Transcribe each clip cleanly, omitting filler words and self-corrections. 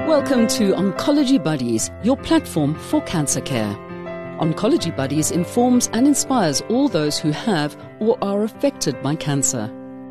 Welcome to Oncology Buddies, your platform for cancer care. Oncology Buddies informs and inspires all those who have or are affected by cancer.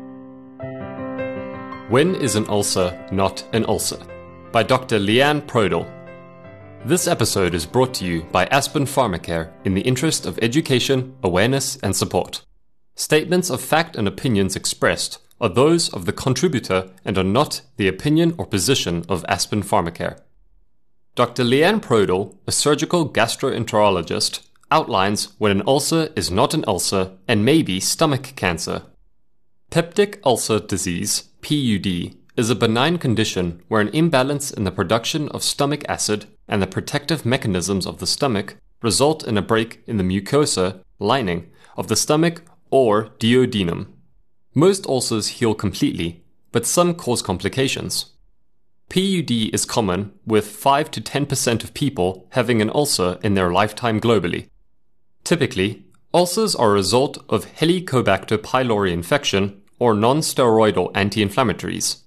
When is an ulcer not an ulcer? By Dr. Leanne Prodel. This episode is brought to you by Aspen Pharmacare in the interest of education, awareness and support. Statements of fact and opinions expressed are those of the contributor and are not the opinion or position of Aspen Pharmacare. Dr. Leanne Prodel, a surgical gastroenterologist, outlines when an ulcer is not an ulcer and may be stomach cancer. Peptic ulcer disease, PUD, is a benign condition where an imbalance in the production of stomach acid and the protective mechanisms of the stomach result in a break in the mucosa lining of the stomach or duodenum. Most ulcers heal completely, but some cause complications. PUD is common, with 5 to 10% of people having an ulcer in their lifetime globally. Typically, ulcers are a result of Helicobacter pylori infection or non-steroidal anti-inflammatories,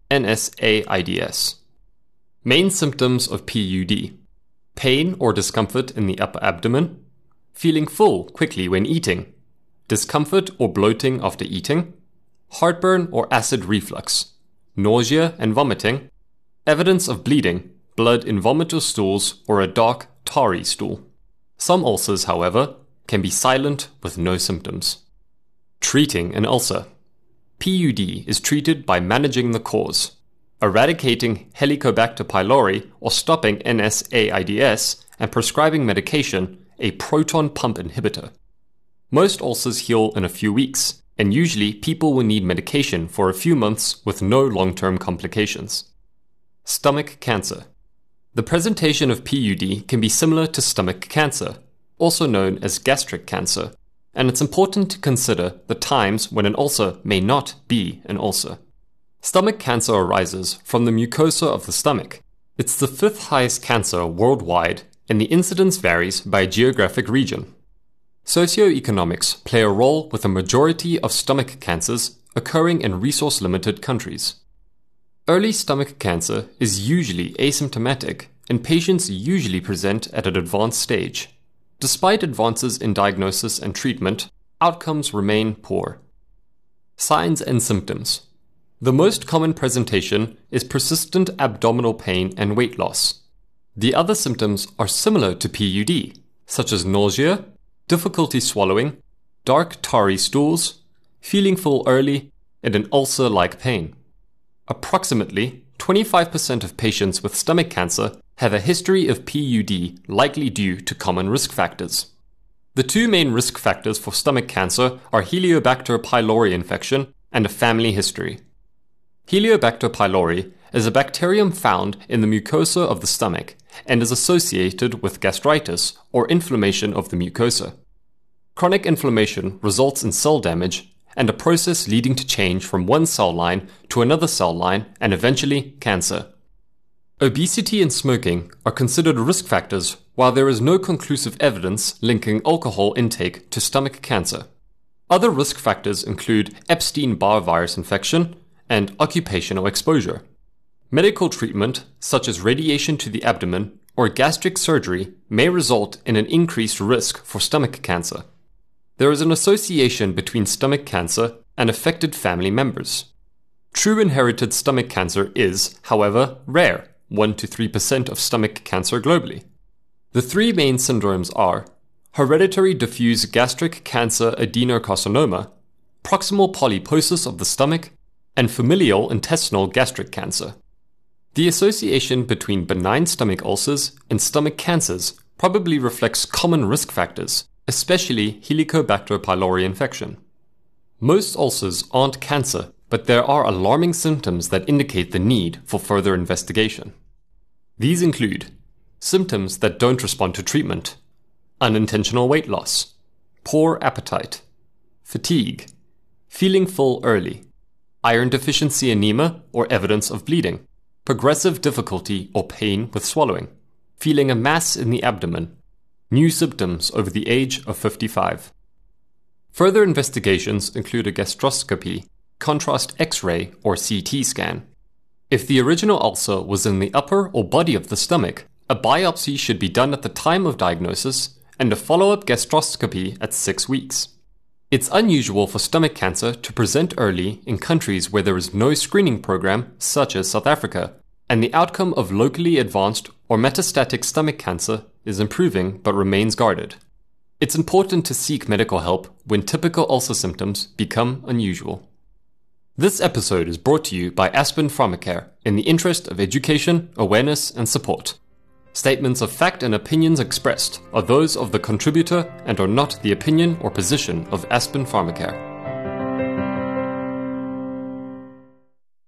NSAIDs. Main symptoms of PUD: pain or discomfort in the upper abdomen, feeling full quickly when eating, discomfort or bloating after eating, heartburn or acid reflux, nausea and vomiting, evidence of bleeding, blood in vomit or stools, or a dark, tarry stool. Some ulcers, however, can be silent with no symptoms. Treating an ulcer. PUD is treated by managing the cause, eradicating Helicobacter pylori or stopping NSAIDs, and prescribing medication, a proton pump inhibitor. Most ulcers heal in a few weeks, and usually people will need medication for a few months with no long-term complications. Stomach cancer. The presentation of PUD can be similar to stomach cancer, also known as gastric cancer, and it's important to consider the times when an ulcer may not be an ulcer. Stomach cancer arises from the mucosa of the stomach. It's the 5th highest cancer worldwide, and the incidence varies by geographic region. Socioeconomics play a role with a majority of stomach cancers occurring in resource-limited countries. Early stomach cancer is usually asymptomatic, and patients usually present at an advanced stage. Despite advances in diagnosis and treatment, outcomes remain poor. Signs and symptoms. The most common presentation is persistent abdominal pain and weight loss. The other symptoms are similar to PUD, such as nausea, difficulty swallowing, dark tarry stools, feeling full early, and an ulcer-like pain. Approximately 25% of patients with stomach cancer have a history of PUD, likely due to common risk factors. The two main risk factors for stomach cancer are Helicobacter pylori infection and a family history. Helicobacter pylori is a bacterium found in the mucosa of the stomach and is associated with gastritis or inflammation of the mucosa. Chronic inflammation results in cell damage and a process leading to change from one cell line to another cell line and eventually cancer. Obesity and smoking are considered risk factors, while there is no conclusive evidence linking alcohol intake to stomach cancer. Other risk factors include Epstein-Barr virus infection and occupational exposure. Medical treatment, such as radiation to the abdomen or gastric surgery, may result in an increased risk for stomach cancer. There is an association between stomach cancer and affected family members. True inherited stomach cancer is, however, rare, 1 to 3% of stomach cancer globally. The three main syndromes are hereditary diffuse gastric cancer adenocarcinoma, proximal polyposis of the stomach, and familial intestinal gastric cancer. The association between benign stomach ulcers and stomach cancers probably reflects common risk factors, especially Helicobacter pylori infection. Most ulcers aren't cancer, but there are alarming symptoms that indicate the need for further investigation. These include symptoms that don't respond to treatment, unintentional weight loss, poor appetite, fatigue, feeling full early, iron deficiency anemia or evidence of bleeding, progressive difficulty or pain with swallowing, feeling a mass in the abdomen, new symptoms over the age of 55. Further investigations include a gastroscopy, contrast X-ray or CT scan. If the original ulcer was in the upper or body of the stomach, a biopsy should be done at the time of diagnosis and a follow-up gastroscopy at 6 weeks. It's unusual for stomach cancer to present early in countries where there is no screening program, such as South Africa, and the outcome of locally advanced or metastatic stomach cancer is improving but remains guarded. It's important to seek medical help when typical ulcer symptoms become unusual. This episode is brought to you by Aspen Pharmacare in the interest of education, awareness, and support. Statements of fact and opinions expressed are those of the contributor and are not the opinion or position of Aspen Pharmacare.